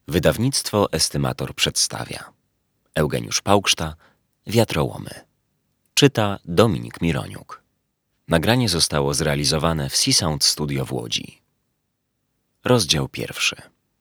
Wydawnictwo Estymator przedstawia Eugeniusz Pałkszta, Wiatrołomy. Czyta Dominik Mironiuk. Nagranie zostało zrealizowane w Seasound Studio w Łodzi. Rozdział 1.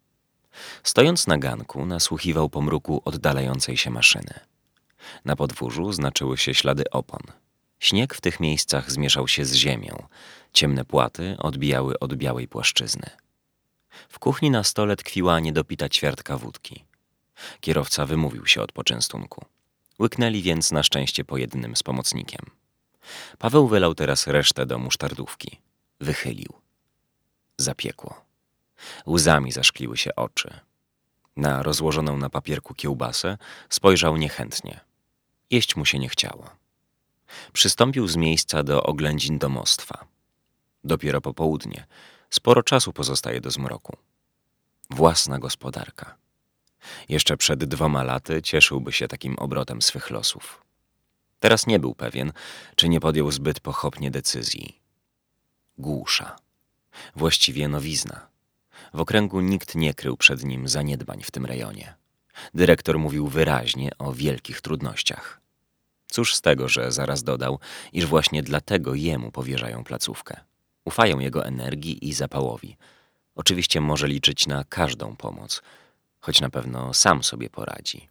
Stojąc na ganku, nasłuchiwał pomruku oddalającej się maszyny. Na podwórzu znaczyły się ślady opon. Śnieg w tych miejscach zmieszał się z ziemią. Ciemne płaty odbijały od białej płaszczyzny. W kuchni na stole tkwiła niedopita ćwiartka wódki. Kierowca wymówił się od poczęstunku. Łyknęli więc na szczęście po jednym z pomocnikiem. Paweł wylał teraz resztę do musztardówki. Wychylił. Zapiekło. Łzami zaszkliły się oczy. Na rozłożoną na papierku kiełbasę spojrzał niechętnie. Jeść mu się nie chciało. Przystąpił z miejsca do oględzin domostwa. Dopiero popołudnie. Sporo czasu pozostaje do zmroku. Własna gospodarka. Jeszcze przed 2 laty cieszyłby się takim obrotem swych losów. Teraz nie był pewien, czy nie podjął zbyt pochopnie decyzji. Głusza. Właściwie nowizna. W okręgu nikt nie krył przed nim zaniedbań w tym rejonie. Dyrektor mówił wyraźnie o wielkich trudnościach. Cóż z tego, że zaraz dodał, iż właśnie dlatego jemu powierzają placówkę. Ufają jego energii i zapałowi. Oczywiście może liczyć na każdą pomoc, choć na pewno sam sobie poradzi.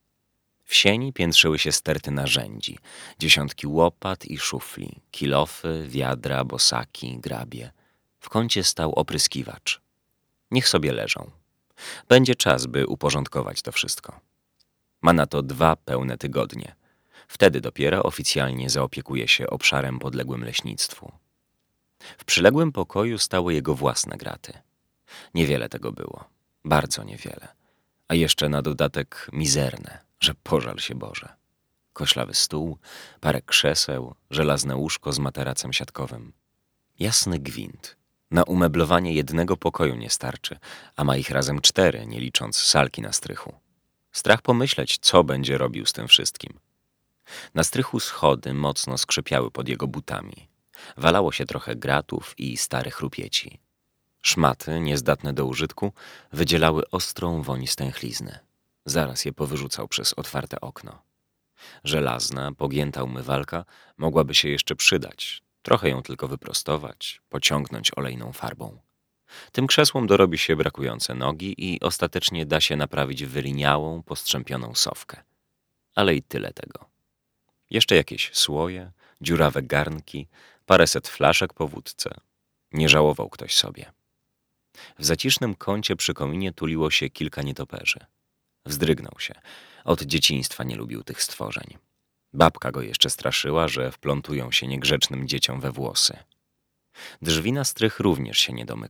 W sieni piętrzyły się sterty narzędzi, dziesiątki łopat i szufli, kilofy, wiadra, bosaki, grabie. W kącie stał opryskiwacz. Niech sobie leżą. Będzie czas, by uporządkować to wszystko. Ma na to 2 pełne tygodnie. Wtedy dopiero oficjalnie zaopiekuje się obszarem podległym leśnictwu. W przyległym pokoju stały jego własne graty. Niewiele tego było. Bardzo niewiele. A jeszcze na dodatek mizerne, że pożal się Boże. Koślawy stół, parę krzeseł, żelazne łóżko z materacem siatkowym. Jasny gwint. Na umeblowanie jednego pokoju nie starczy, a ma ich razem 4, nie licząc salki na strychu. Strach pomyśleć, co będzie robił z tym wszystkim. Na strychu schody mocno skrzypiały pod jego butami. Walało się trochę gratów i starych rupieci. Szmaty, niezdatne do użytku, wydzielały ostrą woń stęchlizny. Zaraz je powyrzucał przez otwarte okno. Żelazna, pogięta umywalka mogłaby się jeszcze przydać. Trochę ją tylko wyprostować, pociągnąć olejną farbą. Tym krzesłom dorobi się brakujące nogi i ostatecznie da się naprawić wyliniałą, postrzępioną sofkę. Ale i tyle tego. Jeszcze jakieś słoje, dziurawe garnki, paręset flaszek po wódce. Nie żałował ktoś sobie. W zacisznym kącie przy kominie tuliło się kilka nietoperzy. Wzdrygnął się. Od dzieciństwa nie lubił tych stworzeń. Babka go jeszcze straszyła, że wplątują się niegrzecznym dzieciom we włosy. Drzwi na strych również się nie domykały.